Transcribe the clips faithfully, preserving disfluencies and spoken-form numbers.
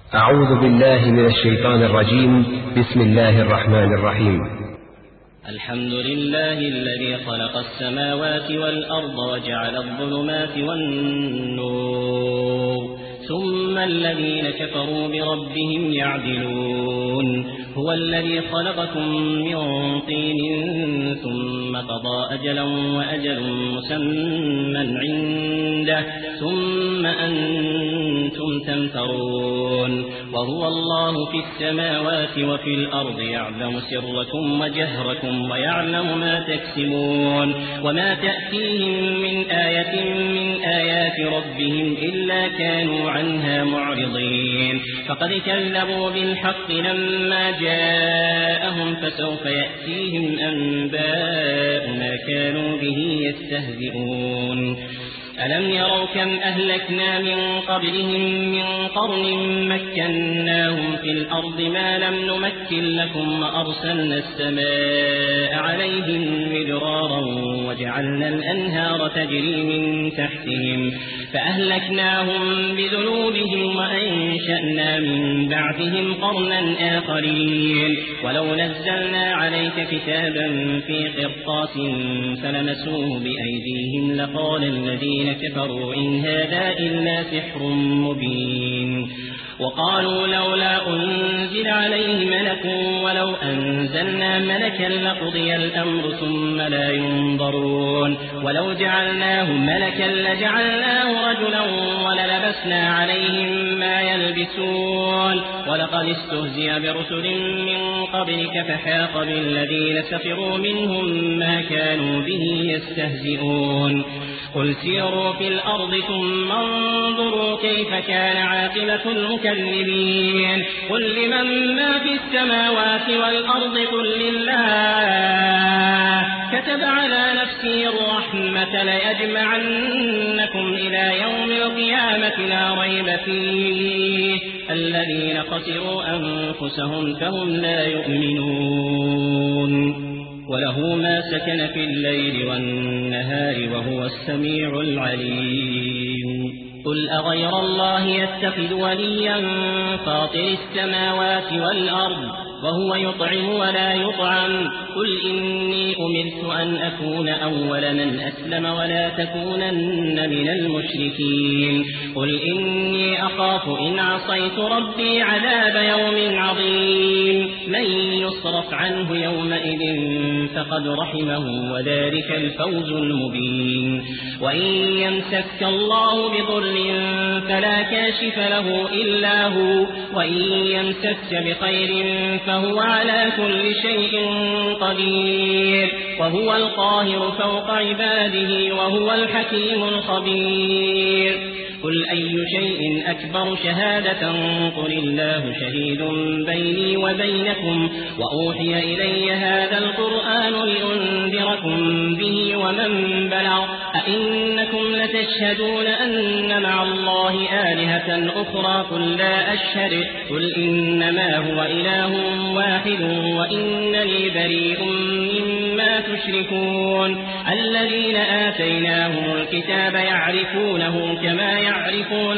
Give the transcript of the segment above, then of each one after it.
أعوذ بالله من الشيطان الرجيم. بسم الله الرحمن الرحيم. الحمد لله الذي خلق السماوات والأرض وجعل الظلمات والنور ثم الذين كفروا بربهم يعدلون. هو الذي خلقكم من طين ثم قضى أجلا وأجل مسمى عنده ثم أنتم تمترون. وهو الله في السماوات وفي الأرض يعلم سركم وجهركم ويعلم ما تكسبون. وما تأتيهم من آية من آيات ربهم إلا كانوا عنها معرضين. فقد كذبوا بالحق لما جاءهم فسوف يأتيهم أنباء ما كانوا به يستهزئون. ألم يروا كم أهلكنا من قبلهم من قرن مكناهم في الأرض ما لم نمكن لكم وأرسلنا السماء عليهم مدرارا وجعلنا الأنهار تجري من تحتهم فأهلكناهم بذنوبهم وأنشأنا من بعدهم قرنا آخرين. ولو نزلنا عليك كتابا في قرطاس فلمسوه بأيديهم لقال الذين كفروا إن هذا إلا سحر مبين. وقالوا لولا أنزل عليه ملك ولو أنزلنا ملكا لقضي الأمر ثم لا ينظرون. ولو جعلناه ملكا لجعلناه رجلا وللبسنا عليهم ما يلبسون. ولقد استهزئ برسل من قبلك فحاق بالذين سخروا منهم ما كانوا به يستهزئون. قل سيروا في الأرض ثم انظروا كيف كان عاقبة المكذبين. قل لمن ما في السماوات والأرض قل لله كتب على نفسه الرحمة ليجمعنكم إلى يوم القيامة لا ريب فيه الذين خسروا أنفسهم فهم لا يؤمنون. وله ما سكن في الليل والنهار وهو السميع العليم. قل أغير الله يتخذ وليا فاطر السماوات والأرض وهو يطعم ولا يطعم. قل إني أمرت أن أكون أول من أسلم ولا تكونن من المشركين. قل إني أخاف إن عصيت ربي عذاب يوم عظيم. من يصرف عنه يومئذ فقد رحمه وذلك الفوز المبين. وإن يمسك الله بضر فلا كاشف له إلا هو وإن يمسك بخير فهو على كل شيء قدير. وهو القاهر فوق عباده وهو الحكيم الخبير. قل أي شيء أكبر شهادة قل الله شهيد بيني وبينكم وأوحي إلي هذا القرآن لأنذركم به ومن بلغ. أئنكم لتشهدون أن مع الله آلهة أخرى قل لا أشهد قل إنما هو إله واحد وإنني بريء مما تشركون. الذين آتيناهم الكتاب يعرفونه كما يعرفون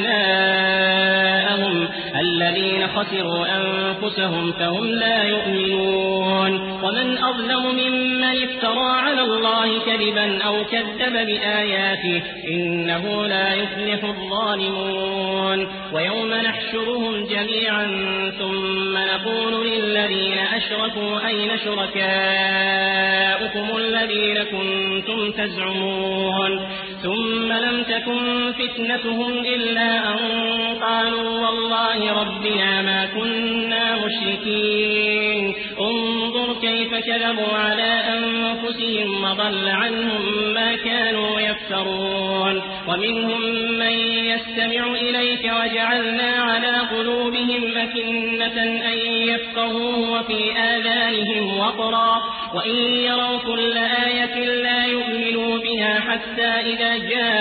أبناءهم الذين خسروا أنفسهم فهم لا يؤمنون. ومن أظلم ممن افترى على الله كذبا أو كذب بآياته إنه لا يفلح الظالمون. ويوم نحشرهم جميعا ثم نقول للذين أشركوا أين شركاؤكم الذين كنتم تزعمون ثم لم تكن فتنتهم إلا أن قالوا والله ربنا ما كنا مشركين. انظر كيف كذبوا على أنفسهم وضل عنهم ما كانوا يفترون. ومنهم من يستمع إليك وجعلنا على قلوبهم أكنة أن يفقهوه وفي آذانهم وقرا وإن يروا كل آية لا يؤمنوا بها حتى إذا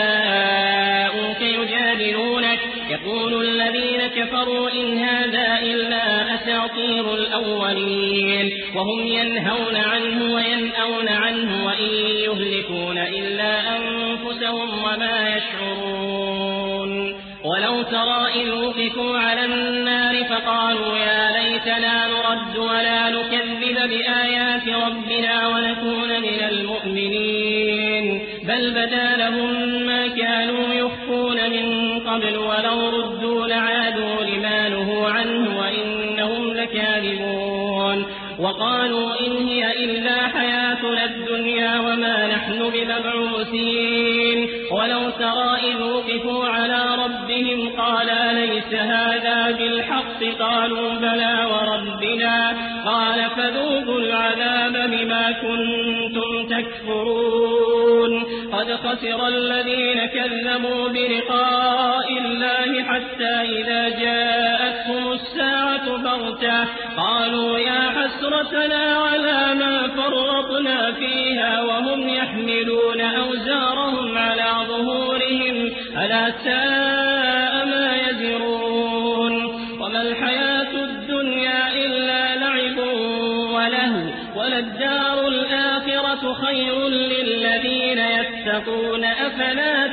جاءوك يجادلونك يقول الذين كفروا إن هذا إلا أساطير الأولين. وهم ينهون عنه وينأون عنه وإن يهلكون إلا أنفسهم وما يشعرون. ولو ترى إذ وقفوا على النار فقالوا يا ليتنا نرد ولا نكذب بآيات ربنا ونكون من المؤمنين بل بدا لهم ما كانوا يخفون من قبل ولو ردوا لعادوا لما نهوا عنه وإنهم لكاذبون وقالوا إن هي إلا حياتنا الدنيا وما نحن بمبعوثين ولو ترى إذ وقفوا على ربهم قال أليس هذا بالحق قالوا بلى وربنا قال فذوقوا العذاب بما كنتم تكفرون قد خسر الذين كذبوا بلقاء الله حتى إذا جاءتهم الساعة بغتة قالوا يا حسرتنا على ما فرطنا فيها وهم يحملون أوزارهم على ظهورهم ألا ساء ما يزرون وما الحياة الدنيا إلا لعب وله وللدار الآخرة خير للذين يتقون أفلا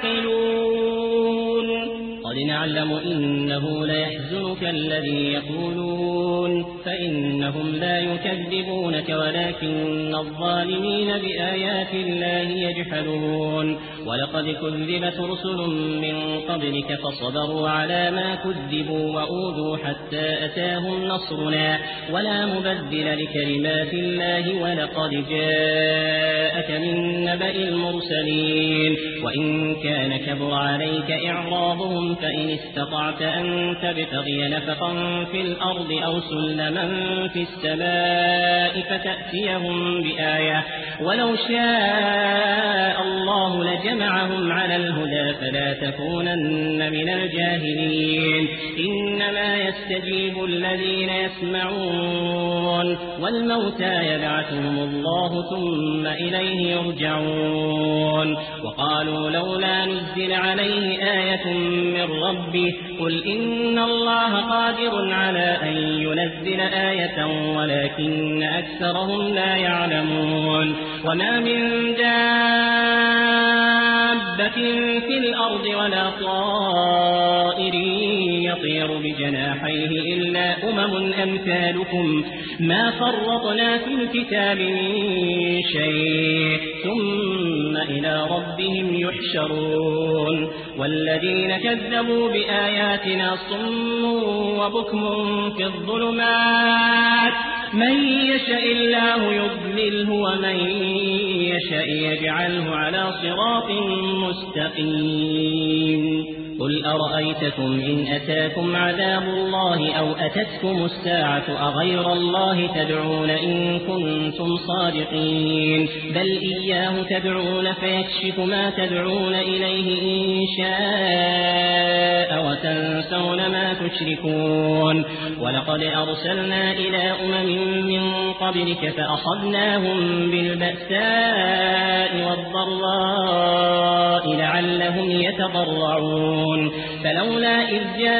تعقلون قد نعلم إنه ليحزنك الذي يقولون فإنهم لا يكذبونك ولكن الظالمين بآيات الله يجحدون ولقد كذبت رسل من قبلك فصبروا على ما كذبوا وأوذوا حتى أتاهم نصرنا ولا مبدل لكلمات الله ولقد جاءك من نبأ المرسلين وإن كان كبر عليك إعراضهم فإن استطعت أن تبتغي نفقا في الأرض أو سلما في السماء فتأتيهم بآية ولو شاء الله لجمعهم على الهدى فلا تكونن من الجاهلين إنما يستجيب الذين يسمعون والموتى يبعثهم الله ثم إليه يرجعون وقالوا لولا نزل عليه آية من ربه قل إن الله قادر على أن ينزل آية ولكن أكثرهم لا يعلمون وما من دابة في الأرض ولا طائر يطير بجناحيه إلا أمم أمثالكم ما فرطنا في الكتاب من شيء ثم إلى ربهم يحشرون والذين كذبوا بآياتنا صم وبكم في الظلمات من يشاء الله يضلله ومن يشاء يجعله على صراط مستقيم قل أرأيتكم إن أتاكم عذاب الله أو أتتكم الساعة أغير الله تدعون إن كنتم صادقين بل إياه تدعون فيكشف ما تدعون إليه إن شاء وتنسون ما تشركون ولقد أرسلنا إلى أمم من قبلك فأخذناهم بالبأساء والضراء لعلهم يتضرعون فلولا إذ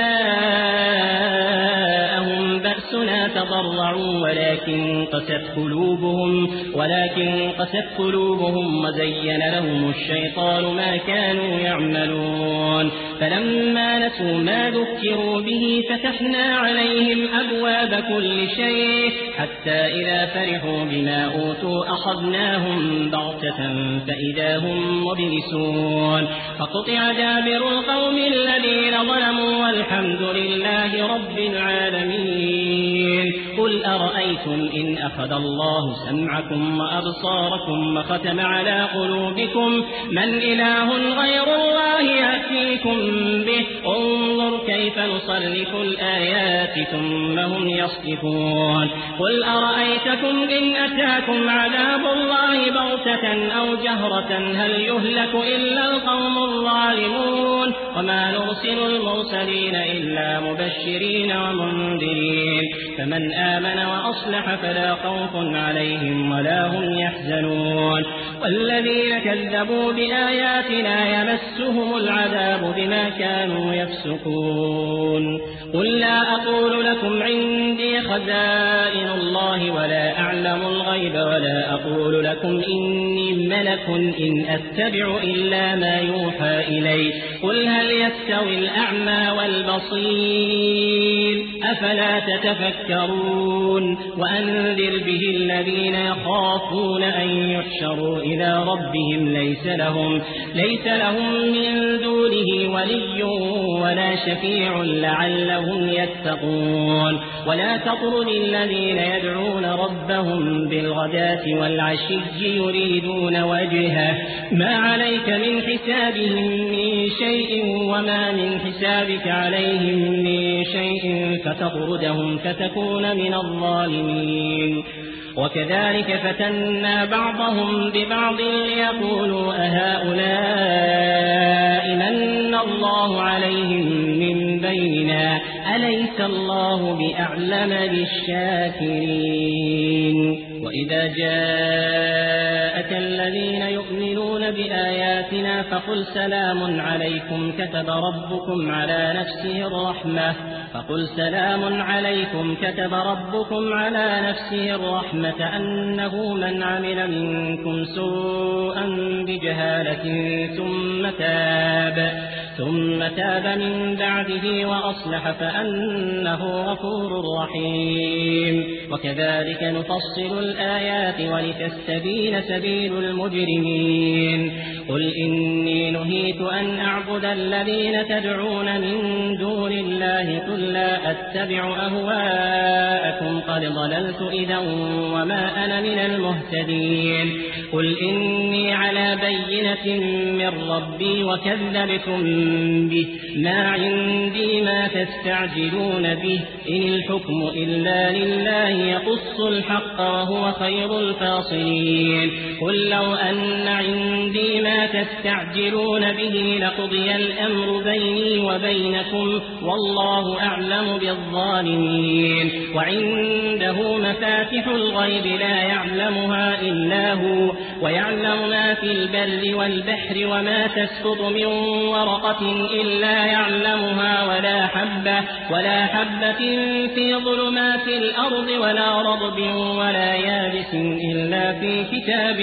جاءهم بأسنا تضرعوا ولكن قست قلوبهم ولكن قست قلوبهم وزين لهم الشيطان ما كانوا يعملون فلما نسوا ما ذكروا به فتحنا عليهم أبواب كل شيء حتى إذا فرحوا بما أوتوا أخذناهم بغتة فإذا هم مبلسون فقطع دابر القوم الذين ظلموا والحمد لله رب العالمين قل أرأيتم إن أخذ الله سمعكم وأبصاركم وختم على قلوبكم من إله غير الله يأتيكم به انظر كيف نصرف الآيات ثم هم يصدفون قل أرأيتكم إن أتاكم عذاب الله بغتة أو جهرة هل يهلك إلا القوم الظالمون وما نرسل المرسلين إلا مبشرين ومنذرين فمن آمن وأصلح فلا خوف عليهم ولا هم يحزنون والذين كذبوا بآياتنا يمسهم العذاب بما كانوا يفسقون قل لا أقول لكم عندي خزائن الله ولا أعلم الغيب ولا أقول لكم إني ملك إن أتبع إلا ما يوحى إلي قل هل يستوي الأعمى والبصير أفلا تتفكرون وأنذر به الذين يخافون أن يحشروا إلى ربهم ليس لهم, ليس لهم من دونه ولي ولا شفيع لعلهم يتقون ولا تطرد الذين يدعون ربهم بالغداة والعشي يريدون وجهه ما عليك من حسابهم من شيء وما من حسابك عليهم من شيء فتطردهم فتكون من الظالمين وكذلك فتنا بعضهم ببعض ليقولوا أهؤلاء من الله عليهم من بيننا أليس الله بأعلم بالشاكرين وإذا جاءك الذين يؤمنون بآياتنا فقل سلام عليكم كتب ربكم على نفسه الرحمة فقل سلام عليكم كتب ربكم على نفسه الرحمة أنه من عمل منكم سوءا بجهالة ثم تاب ثم تاب من بعده وأصلح فأنه غفور رحيم وكذلك نفصل الآيات ولتستبين سبيل المجرمين قل إني نهيت أن أعبد الذين تدعون من دون الله قل لا أتبع أهواءكم قد ضللت إذا وما أنا من المهتدين قل إني على بينة من ربي وكذبتم به ما عندي ما تستعجلون به إن الحكم إلا لله يقص الحق وهو خير الفاصلين قل لو أن عندي ما تستعجلون به لقضي الأمر بيني وبينكم والله أعلم بالظالمين وعنده مفاتح الغيب لا يعلمها إلا هو ويعلم ما في البر والبحر وما تسقط من ورقة إلا يعلمها ولا حبة ولا حبة في ظلمات الأرض ولا رطب ولا يابس إلا في كتاب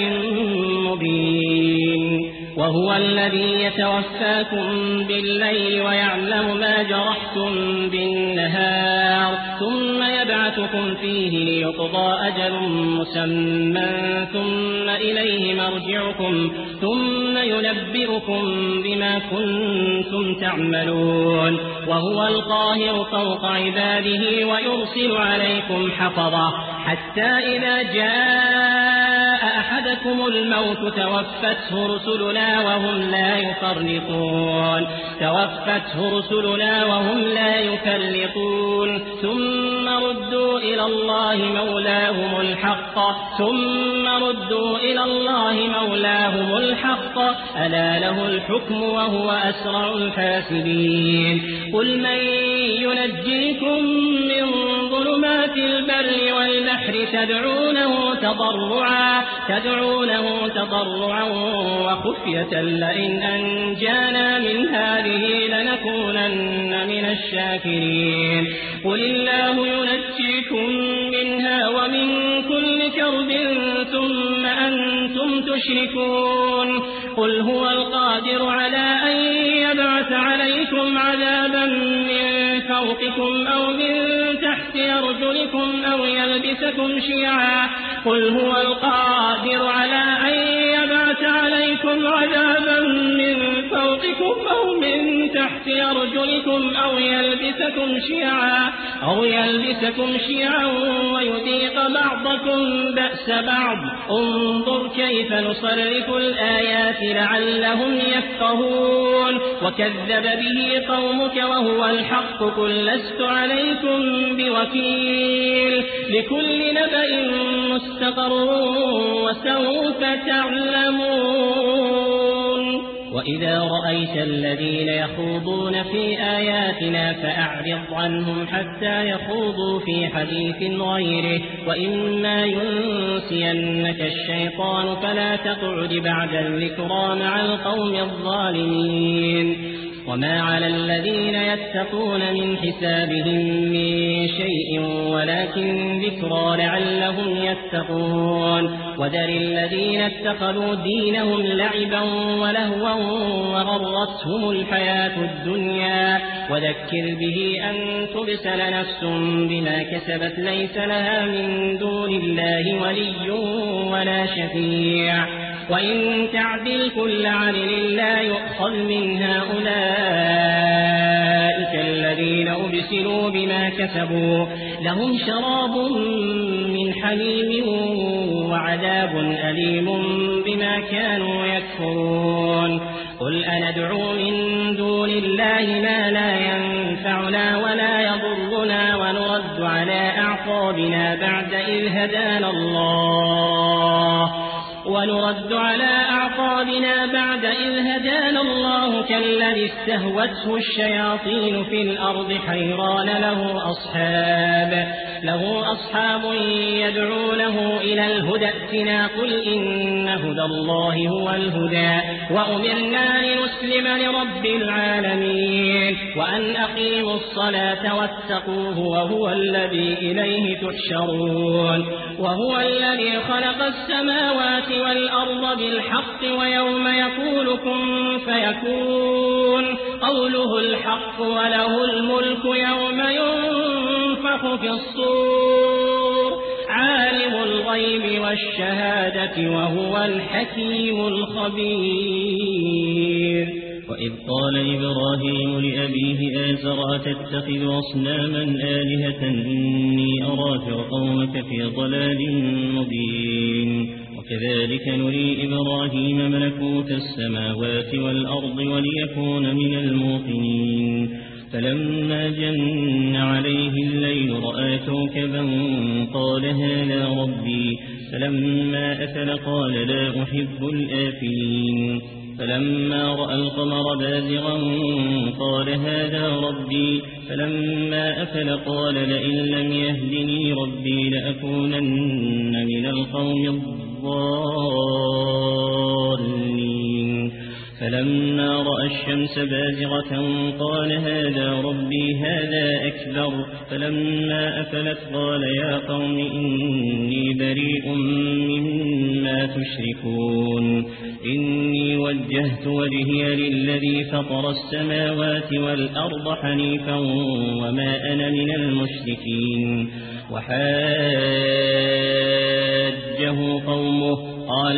مبين وهو الذي يتوفاكم بالليل ويعلم ما جرحتم بالنهار ثم يبعثكم فيه ليقضى أجل مسمى ثم إليه مرجعكم ثم ينبئكم بما كنتم تعملون وهو القاهر فوق عباده ويرسل عليكم حفظة حتى إذا جاء أحدكم الموت توفته رسلنا وهم لا يفرطون توفته رسلنا وهم لا يفرطون ثم ردوا إلى الله مولاهم الحق ثم ردوا إلى الله مولاهم الحق ألا له الحكم وهو أسرع الحاسبين قل من ينجيكم من ظلمات البر والبحر تدعونه تضرعا تدعونه تضرعا وخفية لئن أنجانا من هذه لنكونن من الشاكرين قل الله ينجيكم منها ومن كل كرب ثم أنتم تشركون قل هو القادر على أن يبعث عليكم عذابا من فوقكم أو من تحت أرجلكم أو يلبسكم شيعا قل هو القادر على أن يبعث عليكم عذابا من فوقكم أو من تحت أرجلكم أو يلبسكم شيعا أو يلبسكم شيعا ويذيق بعضكم بأس بعض انظر كيف نصرف الآيات لعلهم يفقهون وكذب به قومك وهو الحق قل لست عليكم بوكيل لكل نبأ مستقر وسوف تعلمون وإذا رأيت الذين يخوضون في آياتنا فأعرض عنهم حتى يخوضوا في حديث غيره وإما ينسينك الشيطان فلا تقعد بعد الذكرى مع القوم الظالمين وما على الذين يتقون من حسابهم من شيء ولكن ذكرى لعلهم يتقون وذر الذين اتخذوا دينهم لعبا ولهوا وغرتهم الحياة الدنيا وذكر به أن تبسل نفس بما كسبت ليس لها من دون الله ولي ولا شفيع وإن تعدل كل عدل لا يؤخذ من هؤلاء الذين أبسلوا بما كسبوا لهم شراب من حميم وعذاب أليم بما كانوا يكفرون قل أندعو من دون الله ما لا ينفعنا ولا يضرنا ونرد على أعقابنا بعد إذ هدانا الله ونرد على أعقابنا بعد إذ هدانا الله كالذي استهوته الشياطين في الأرض حيران له أصحاب له أصحاب يدعونه إلى الهدى ائتنا قل إن هدى الله هو الهدى وأمرنا لنسلم لرب العالمين وأن أقيموا الصلاة واتقوه وهو الذي إليه تحشرون وهو الذي خلق السماوات والأرض بالحق ويوم يقول كن فيكون قوله الحق وله الملك يوم ينفخ في الصور عالم الغيب والشهادة وهو الحكيم الخبير وإذ قال إبراهيم لأبيه آزر أتتخذ أصناما آلهة إني أراك وقومك في ضلال مبين وكذلك نري إبراهيم ملكوت السماوات والأرض وليكون من الموقنين فلما جن عليه الليل رأى كوكبا قال هذا ربي فلما أفل قال لا أحب الآفلين فلما رأى القمر بازغا قال هذا ربي فلما أفل قال لئن لم يهدني ربي لأكونن من القوم الضالين فلما رأى الشمس بازغة قال هذا ربي هذا أكبر فلما أفلت قال يا قوم إني بريء مما تشركون إني وجهت وجهي للذي فطر السماوات والأرض حنيفا وما أنا من المشركين وحاجه قومه قال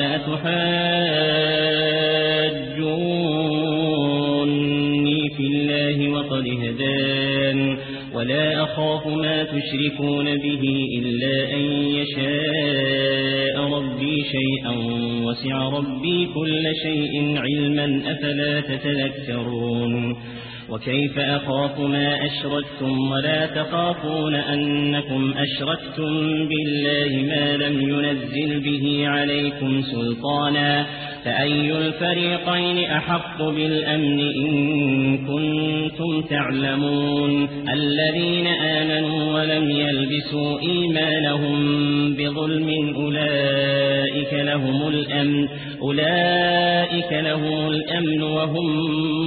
أتحاجوني في الله وقد هدان ولا أخاف ما تشركون به إلا أن يشاء ربي شيئا وسع ربي كل شيء علما أفلا تتذكرون وكيف أخاف ما أشركتم ولا تخافون أنكم أشركتم بالله ما لم ينزل به عليكم سلطانا فأي الفريقين أحق بالأمن إن كنتم تعلمون الذين آمنوا ولم يلبسوا إيمانهم بظلم أولئك لهم الأمن أولئك لهم الأمن وهم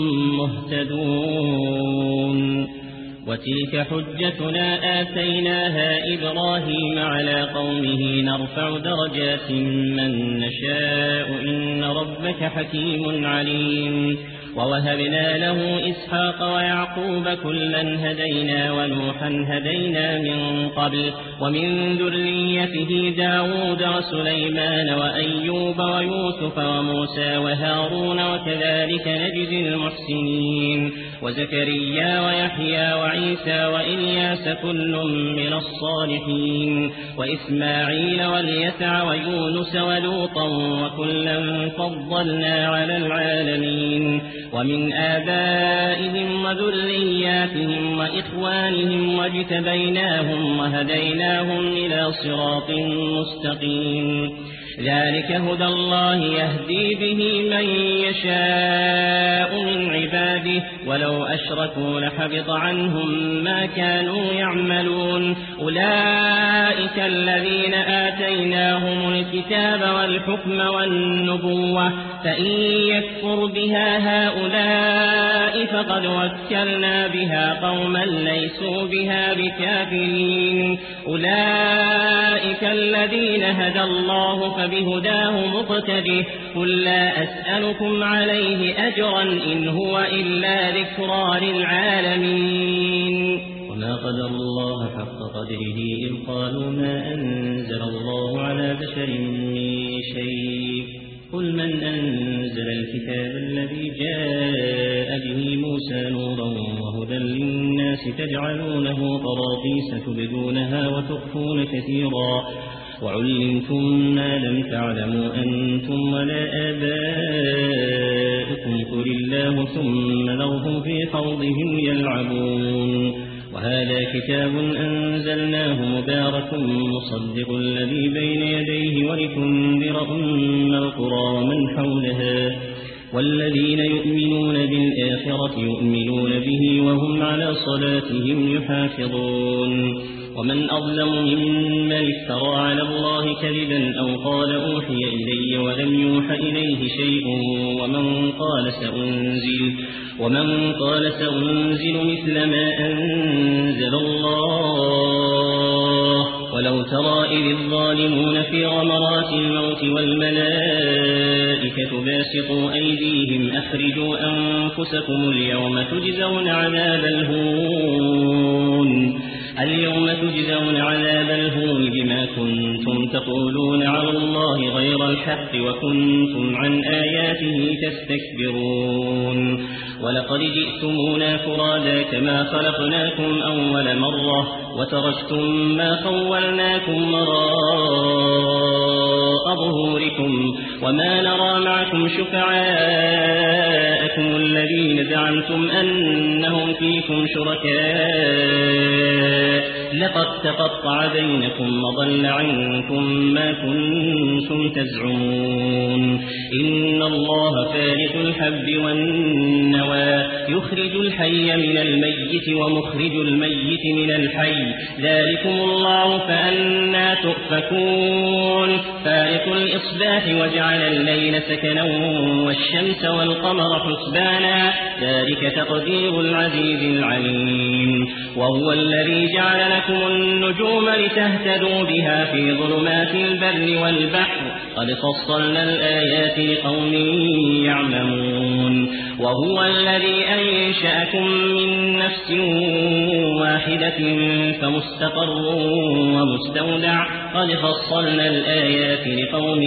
مهتدون وتلك حجتنا آتيناها إبراهيم على قومه نرفع درجات من نشاء إن ربك حكيم عليم ووهبنا له إسحاق ويعقوب كلا هدينا ونوحا هدينا من قبل ومن ذريته داود وسليمان وأيوب ويوسف وموسى وهارون وكذلك نجزي المحسنين وزكريا ويحيى وعيسى وإلياس كل من الصالحين وإسماعيل واليسع ويونس ولوطا وكلا فضلنا على العالمين ومن آبائهم وذرياتهم وإخوانهم واجتبيناهم وهديناهم إلى صراط مستقيم ذلك هدى الله يهدي به من يشاء من عباده ولو أشركوا لحبط عنهم ما كانوا يعملون أولئك الذين آتيناهم الكتاب والحكم والنبوة فإن يكفر بها هؤلاء فقد وكلنا بها قوما ليسوا بها بكافرين أولئك الذين هدى الله فبهداه مقتده قل لا أسألكم عليه أجرا إن هو إلا ذكرى للعالمين وما قدر الله حق قدره إذ قالوا ما أنزل الله على بشر من شيء قل من أنزل الكتاب الذي جاء به موسى نورا وهدى للناس تجعلونه قراطيس تبدونها وتخفون كثيرا وعلمتم ما لم تعلموا أنتم ولا آباؤكم قل الله ثم ذرهم في خوضهم يلعبون وهذا كتاب أنزلناه مبارك مصدق الذي بين يديه ولتنذر أم القرى ومن حولها والذين يؤمنون بالآخرة يؤمنون به وهم على صلاتهم يحافظون ومن أظلم ممن افترى على الله كذبا أو قال أوحي إلي ولم يوح إليه شيء ومن قال سأنزل ومن قال سأنزل مثل ما أنزل الله ولو ترى إذ الظالمون في غمرات الموت والملائكة باسطوا أيديهم أخرجوا أنفسكم اليوم تجزون عذاب الهون اليوم تجزون عذاب الهون بما كنتم تقولون على الله غير الحق وكنتم عن آياته تستكبرون ولقد جئتمونا فرادا كما خلقناكم أول مرة وتركتم ما خولناكم وراء ظهوركم وما نرى معكم شفعاءكم الذين زعمتم أنهم فيكم شركاء لقد تقطع بينكم وضل عنكم ما كنتم تزعمون إن الله فارق الحب والنوى يخرج الحي من الميت ومخرج الميت من الحي ذلكم الله فأنا تؤفكون فارق الإصباح وجعل الليل سكنا والشمس والقمر حسبانا ذلك تقدير العزيز العليم وهو الذي جعل لكم النجوم لتهتدوا بها في ظلمات البر والبحر قد فصلنا الآيات لقوم يعلمون وهو الذي أنشأكم من نفس واحدة فمستقر ومستودع قد فصلنا الآيات لقوم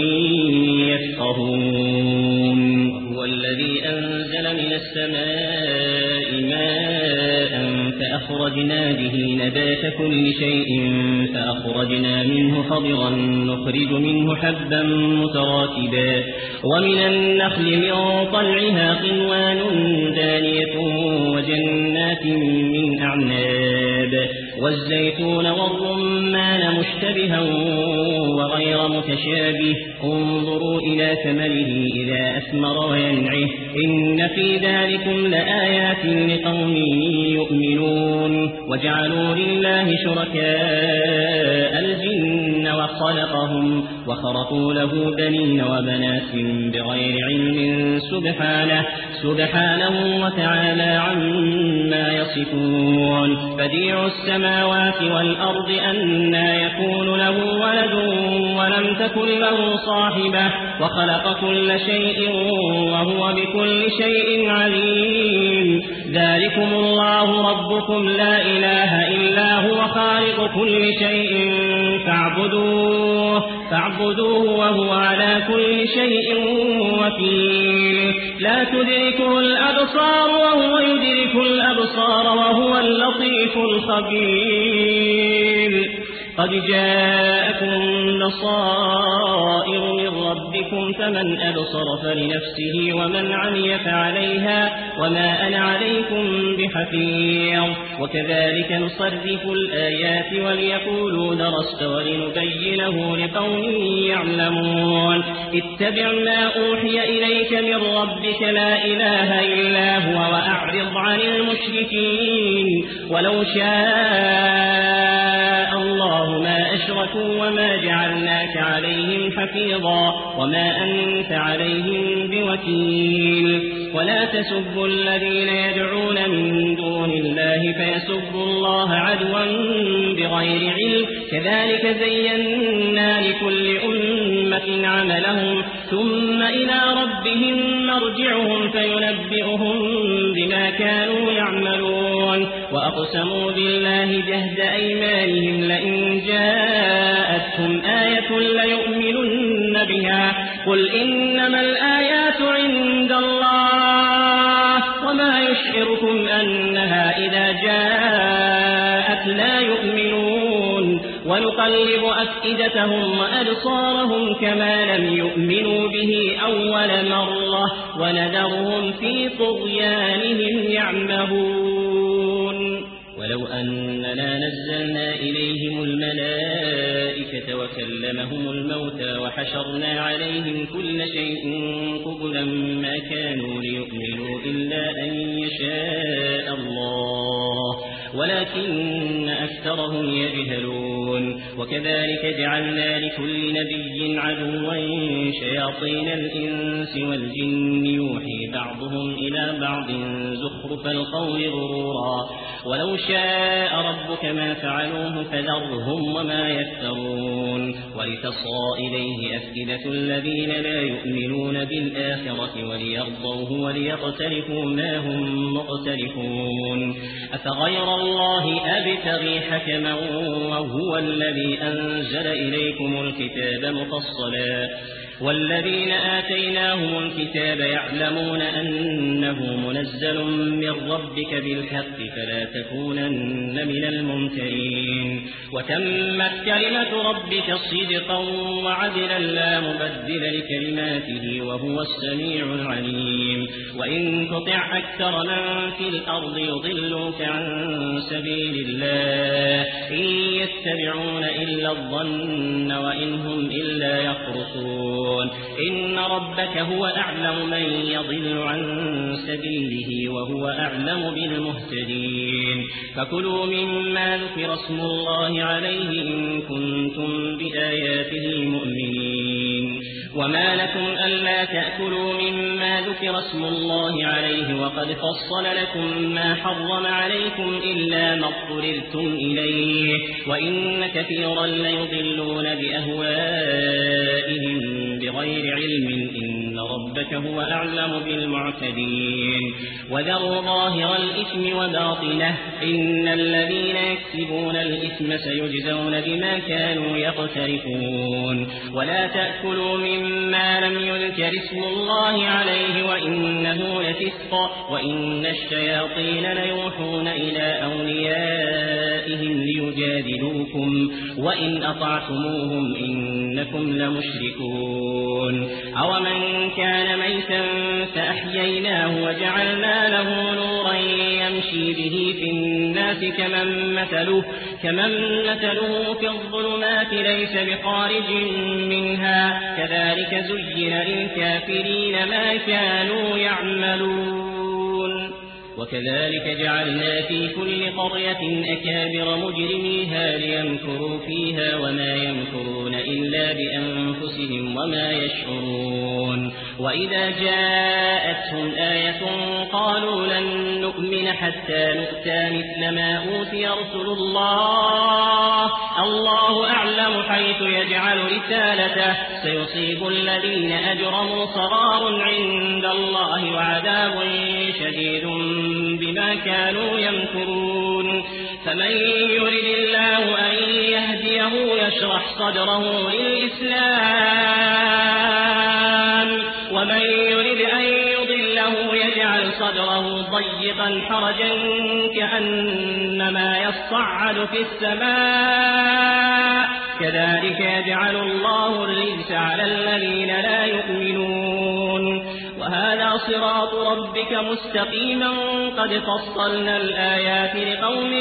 يفقهون وهو الذي أنزل من السماء ماء فأخرجنا به نبات كل شيء فأخرجنا منه خضرا نخرج منه حبا متراكبا ومن النخل من طلعها قنوان دانية وجنات من أعناب والزيتون والرمان مشتبها وغير متشابه انظروا إلى ثمره إذا أثمر وينعه إن في ذلكم لآيات لقوم يؤمنون وجعلوا لله شركاء الجن وخلقهم وخرقوا له بنين وبنات بغير علم سبحانه سبحانه وتعالى عما يصفون بديع السماوات والأرض أنى يكون له ولد ولم تكن له صاحبة وخلق كل شيء وهو بكل شيء عليم ذلكم الله ربكم لا إله إلا هو خالق كل شيء فاعبدوه فاعبدوه وهو على كل شيء وكيل لا تدركه الأبصار وهو يدرك الأبصار وهو اللطيف الخبير قد جاءكم نصائر من ربكم فمن أبصر فلنفسه ومن عمي فعليها وما أنا عليكم بحفيظ وكذلك نصرف الآيات وليقولوا درست ولنبينه لقوم يعلمون اتبع ما أوحي إليك من ربك لا إله إلا هو وأعرض عن المشركين ولو شاء الله ما أشرك أشركوا وما جعلناك عليهم حفيظا وما أنت عليهم بوكيل ولا تسبوا الذين يدعون من دون الله فيسبوا الله عدوا بغير علم كذلك زينا لكل أمة عملهم ثم إلى ربهم مرجعهم فينبئهم بما كانوا يعملون وأقسموا بالله جهد أيمانهم لئن جاءتهم آية ليؤمنن بها قل إنما الآيات عند الله وما يشعركم أنها إذا جاءت لا يؤمنون ونقلب أفئدتهم وأبصارهم كما لم يؤمنوا به أول مرة ونذرهم في طغيانهم يعمهون ولو أننا نزلنا إليهم الملائكة وكلمهم الموتى وحشرنا عليهم كل شيء قبلا ما كانوا ليؤمنوا إلا أن يشاء الله ولكن أكثرهم يجهلون وكذلك جعلنا لكل نبي عدوا شياطين الإنس والجن يوحي بعضهم إلى بعض زخرف القول غرورا ولو شاء ربك ما فعلوه فذرهم وما يفترون ولتصغى إليه أفئدة الذين لا يؤمنون بالآخرة وليرضوه وليقترفوا ما هم مقترفون أفغير الله أبتغي حكما وهو الذي أنزل إليكم الكتاب مفصلا والذين آتيناهم الكتاب يعلمون أنه منزل من ربك بالحق فلا تكونن من الممترين وتمت كلمة ربك صدقا وعدلا لا مبدل لكلماته وهو السميع العليم وإن تطع أكثر من في الأرض يضلوك عن سبيل الله إن يتبعون إلا الظن وإن هم إلا يخرصون إن ربك هو أعلم من يضل عن سبيله وهو أعلم بالمهتدين فكلوا مما ذكر اسم الله عليه إن كنتم بآياته مؤمنين وما لكم ألا تأكلوا مما ذكر اسم الله عليه وقد فصل لكم ما حرم عليكم إلا ما اضطررتم إليه وإن كثيرا ليضلون بأهوائهم بغير علم إن ربك هو أعلم بالمعتدين وذروا ظاهر الإثم وباطنه إن الذين يكسبون الإثم سيجزون بما كانوا يقترفون ولا تأكلوا مما لم يذكر اسم الله عليه وإنه لفسق وإن الشياطين ليوحون إلى أوليائهم ليجادلوكم وإن أطعتموهم إنكم لمشركون أومن كان ميتا فأحييناه وجعلنا له نورا يمشي به في الناس كمن مثله, كمن مثله في الظلمات ليس بخارج منها كذلك زين للكافرين ما كانوا يعملون وكذلك جعلنا في كل قرية أكابر مجرميها ليمكروا فيها وما يمكرون إلا بأنفسهم وما يشعرون وإذا جاءتهم آية قالوا لن نؤمن حتى نؤتى مثل ما أوتي رسل الله الله أعلم حيث يجعل رسالته سيصيب الذين أجرموا صغار عند الله وعذاب شديد بما كانوا يمكرون فمن يرد الله أن يهديه يشرح صدره للإسلام ومن يرد أن يضله يجعل صدره ضيقا حرجا كأنما يصعد في السماء كذلك يجعل الله الرجس على الذين لا يؤمنون وهذا صراط ربك مستقيما قد فصلنا الآيات لقوم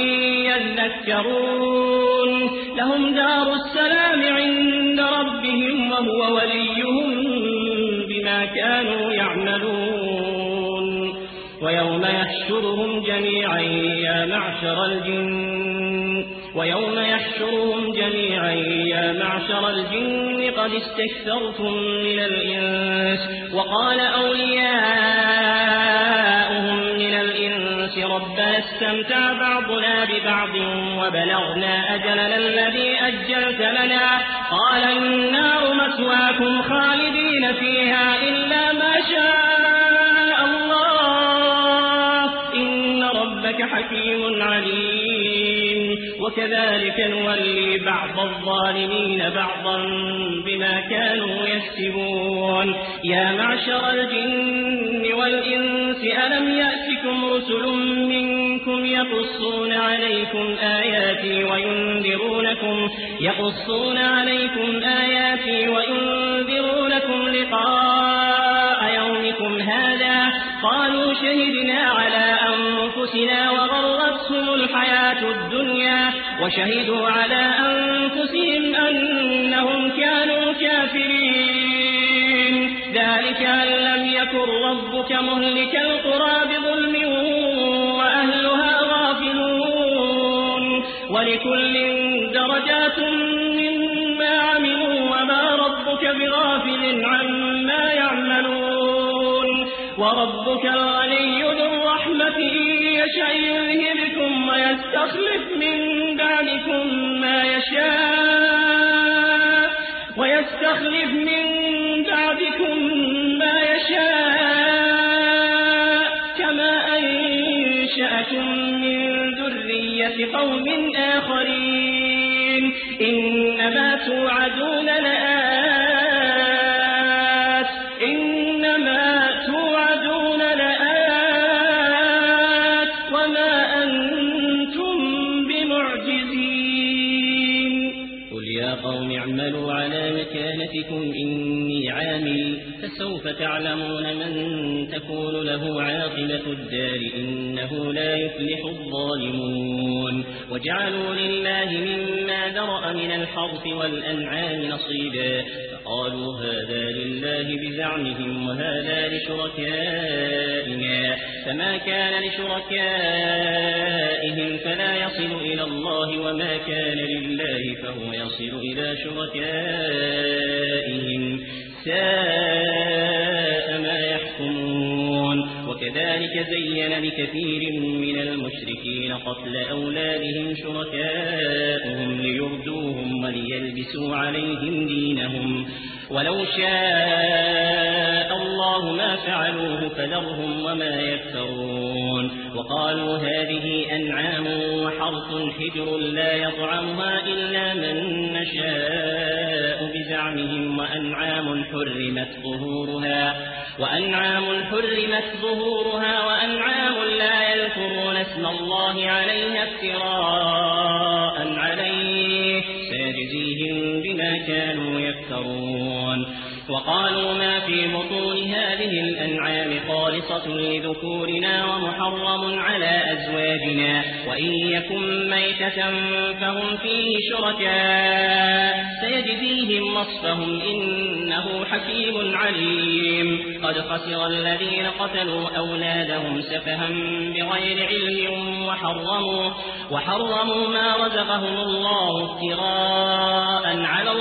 يذكرون لهم دار السلام عند ربهم وهو وليهم بما كانوا يعملون ويوم يحشرهم جميعا يا معشر الجن ويوم يحشرهم جميعا يا معشر الجن قد استكثرتم من الإنس وقال أولياؤهم من الإنس ربنا استمتع بعضنا ببعض وبلغنا أجلنا الذي أجلت لنا قال النار مثواكم خالدين فيها إلا ما شاء الله إن ربك حكيم عليم وكذلك نولي بعض الظالمين بعضا بما كانوا يكسبون يا معشر الجن والإنس ألم يأتكم رسل منكم يقصون عليكم آياتي وينذرونكم يقصون عليكم آياتي وينذرونكم لقاء يومكم هذا قالوا شهدنا على أنفسنا وغرتهم الحياة الدنيا وشهدوا على أنفسهم أنهم كانوا كافرين ذلك أن لم يكن ربك مهلك القرى بظلم وأهلها غافلون ولكل درجات مما عملوا وما ربك بغافل عما يعملون وربك الغني ذو الرحمة إن يشاء يذهبكم ويستخلف من بعدكم ما يشاء ويستخلف من بعدكم ما يشاء كما أنشأكم من ذرية قوم آخرين إنما توعدون لآت إنما توعدون لآت وما أنتم بمعجزين قل يا قوم اعملوا على مكانتكم إني عامل فسوف تعلمون من تكون له عاقبة الدار إنه لا يفلح الظالمون وجعلوا لله مما ذرأ من الحرث والأنعام نصيبا فقالوا هذا لله بزعمهم وهذا لشركائنا فما كان لشركائهم فلا يصل إلى الله وما كان لله فهو يصل إلى شركائهم ساء ما يحكمون وكذلك زين لكثير من المشركين قتل أولادهم شركاؤهم ليردوهم وليلبسوا عليهم دينهم ولو شاء الله ما فعلوه فذرهم وما يفترون وقالوا هذه أنعام وحرث حجر لا يطعمها إلا من نشاء بزعمهم وأنعام حرمت ظهورها وأنعام حرمت ظهورها وأنعام لا يذكرون اسم الله عليها افتراء عليه سيجزيهم بما كانوا يفترون وقالوا ما في بطون هذه الأنعام خالصة لذكورنا ومحرم على أزواجنا وإن يكن ميتة فهم فيه شركاء سيجزيهم وصفهم إنه حكيم عليم قد خسر الذين قتلوا أولادهم سفها بغير علم وحرموا, وحرموا ما رزقهم الله افتراء على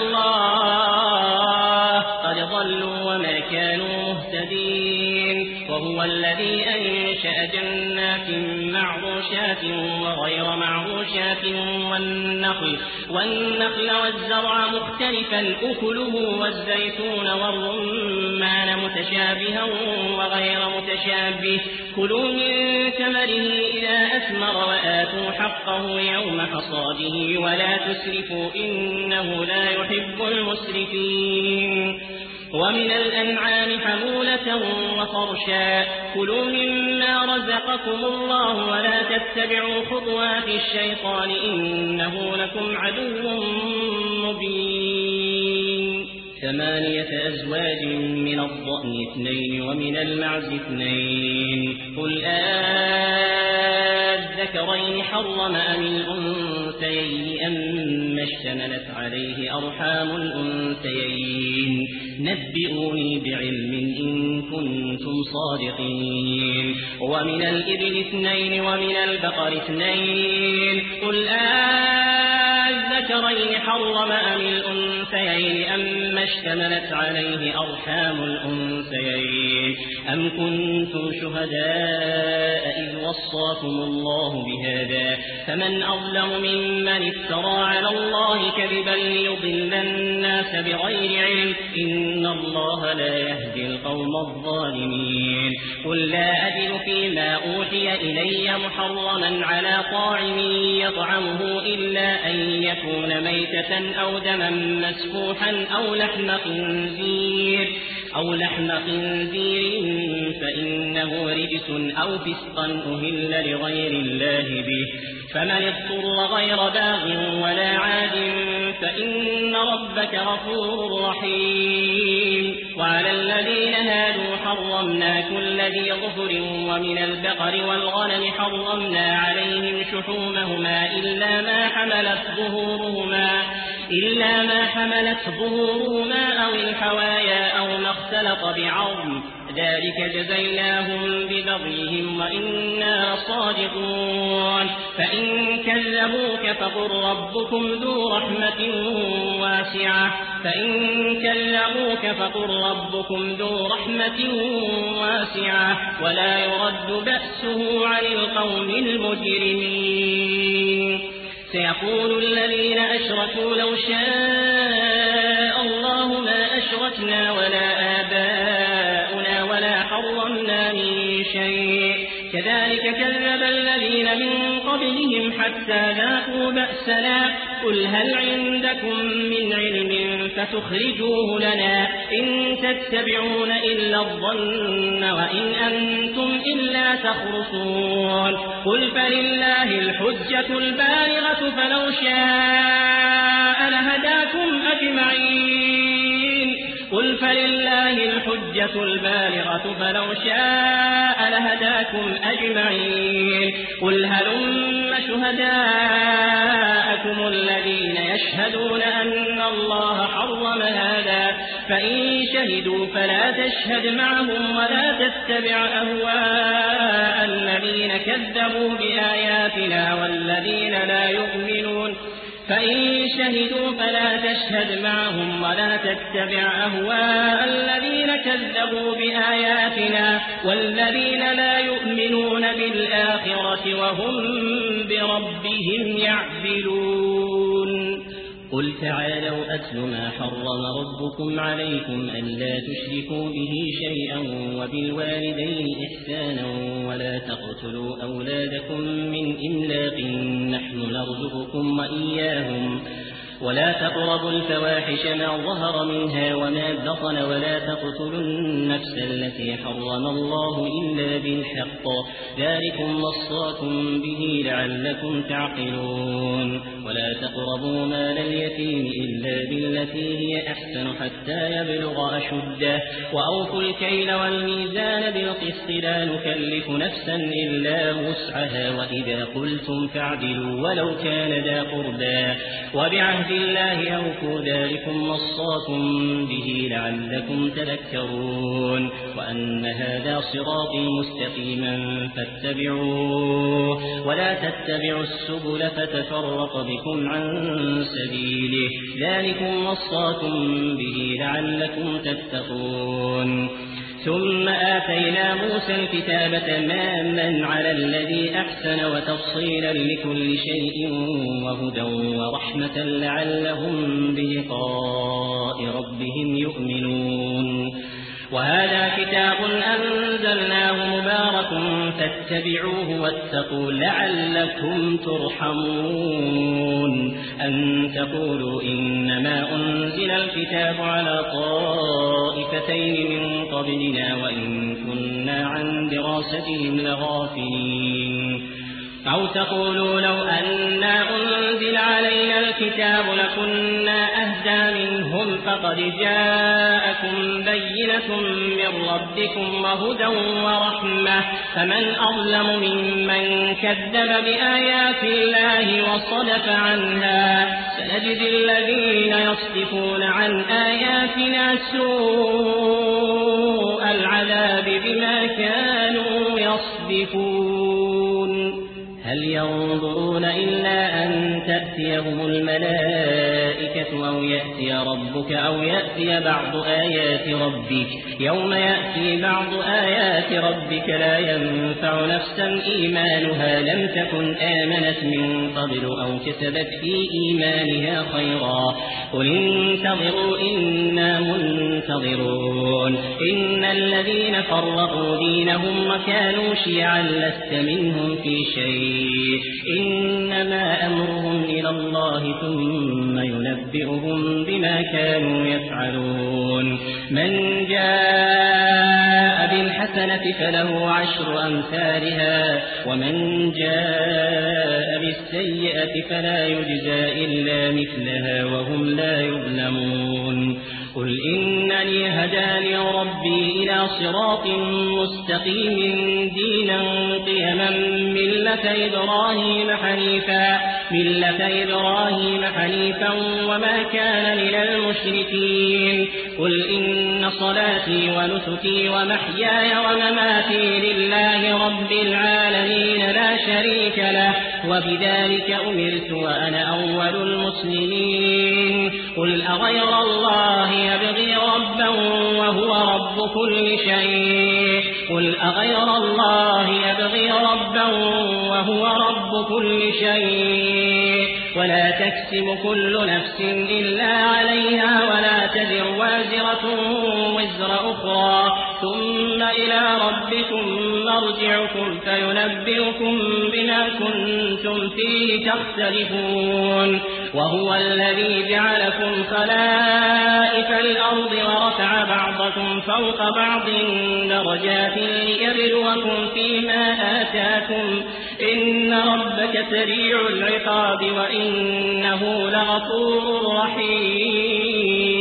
الله قد ضلوا وما كانوا مهتدين وهو الذي أنشأ جنات معروشات وغير معروشات والنخل, والنخل والزرع مختلفا أكله والزيتون والرمان متشابها وغير متشابه كلوا من ثمره إذا أثمر وآتوا حقه يوم حصاده ولا تسرفوا إنه لا يحب المسرفين ومن الأنعام حمولة وفرشا كلوا مما رزقكم الله ولا تتبعوا خطوات الشيطان إنه لكم عدو مبين ثمانية أزواج من الضأن اثنين ومن المعز اثنين قل آذكرين حرم أم الأنثيين أم اشتملت عليه أرحام الأنثيين نبئوني بعلم إن كنتم صادقين ومن الإبل اثنين ومن البقر اثنين قل آذكرين حرم أم الأنثيين أم اشتملت عليه أرحام الأنثيين أم كنتم شهداء إذ وصاكم الله بهذا فمن أظلم ممن افترى على الله كذبا ليضل الناس بغير علم إن الله لا يهدي القوم الظالمين قل لا أجد فيما أوحي إلي محرما على طاعم يطعمه إلا أن يكون ميتة أو دما مسفوحا أو لحم خنزير أو لحم خنزير فإنه رجس أو فسقا أهل لغير الله به فمن اضطر غير باغ ولا عاد فإن ربك غفور رحيم وعلى الذين هادوا حرمنا كل ذي ظفر ومن البقر والغنم حرمنا عليهم شحومهما إلا ما حملت ظهورهما إلا ما حملت ظهورهما أو الحوايا أو ما اختلط بعظم ذلك جزيناهم ببغيهم وإنا صادقون فإن كذبوك فقل ربكم ذو رحمة واسعة فإن كذبوك فقل ربكم ذو رحمة واسعة ولا يرد بأسه عن القوم المجرمين سيقول الذين أشركوا لو شاء الله ما أشركنا ولا آباؤنا ولا حرمنا من شيء كذلك كذب الذين من قبلهم حتى ذاقوا بأسنا قل هل عندكم من علم فتخرجوه لنا إن تتبعون إلا الظن وإن أنتم إلا تخرصون قل فلله الحجة البالغة فلو شاء لهداكم أجمعين قل فلله الحجة البالغة فلو شاء لهداكم أجمعين قل هلم شهداءكم الذين يشهدون أن الله حرم هذا فإن شهدوا فلا تشهد معهم ولا تتبع أهواء الذين كذبوا بآياتنا والذين لا يؤمنون فإن شهدوا فلا تشهد معهم ولا تتبع أهواء الذين كذبوا بآياتنا والذين لا يؤمنون بالآخرة وهم بربهم يعدلون قل تعالوا أتل ما حرم ربكم عليكم ألا تشركوا به شيئا وبالوالدين إحسانا ولا تقتلوا أولادكم من إملاق نحن نرزقكم وإياهم ولا تقربوا الفواحش ما ظهر منها وما بطن ولا تقتلوا النفس التي حرم الله إلا بالحق ذلكم وصاكم به لعلكم تعقلون ولا تقربوا مال اليتيم إلا بالتي هي أحسن حتى يبلغ أشده وأوفوا الكيل والميزان بالقسط لا نكلف نفسا إلا وسعها وإذا قلتم فاعدلوا ولو كان ذا قربى وبعهد الله أوفوا ذلكم وصاكم به لعلكم تذكرون وأن هذا صراطي مستقيما فاتبعوه ولا تتبعوا السبل فتفرق بكم عن سبيله ذلكم وصاكم به لعلكم تتقون ثم آتينا موسى الكتاب تماما على الذي أحسن وتفصيلا لكل شيء وهدى ورحمة لعلهم بلقاء ربهم يؤمنون وهذا كتاب أنزلناه مبارك فاتبعوه واتقوا لعلكم ترحمون أن تقولوا إنما أنزل الكتاب على طائفتين من قبلنا وإن كنا عن دراستهم لغافلين أو تقولوا لو أنا أنزل علينا الكتاب لكنا أهدى منهم فقد جاءكم بينة من ربكم وهدى ورحمة فمن أظلم ممن كذب بآيات الله وصدف عنها سنجزي الذين يصدفون عن آياتنا سوء العذاب بما كانوا يصدفون هل ينظرون إلا أن تأتيهم الملائكة أو يأتي ربك أو يأتي بعض آيات ربك يوم يأتي بعض آيات ربك لا ينفع نفسا إيمانها لم تكن آمنت من قبل أو كسبت في إيمانها خيرا قل انتظروا إنا منتظرون إن الذين فرقوا دينهم وكانوا شيعا لست منهم في شيء إنما أمرهم إلى الله ثم ينبئهم بما كانوا يفعلون من جاء بالحسنة فله عشر أمثالها ومن جاء بالسيئة فلا يجزى إلا مثلها وهم لا يظلمون قل إنني هداني ربي إلى صراط مستقيم دينا قيما ملة إبراهيم حنيفا ملة إبراهيم حنيفا وما كان من المشركين قل إن صلاتي ونسكي ومحياي ومماتي لله رب العالمين لا شريك له وبذلك أمرت وأنا أول المسلمين قل أغير الله يبغي ربا وهو رب كل شيء قل أغير الله يبغي ربا وهو رب كل شيء ولا تكسب كل نفس إلا عليها ولا تزر وازرة وزر أخرى ثم إلى ربكم مرجعكم فينبئكم بما كنتم فيه تختلفون وهو الذي جعلكم خلائف الأرض ورفع بعضكم فوق بعض درجات ليبلوكم فيما آتاكم إن ربك سريع العقاب وإنه لغفور رحيم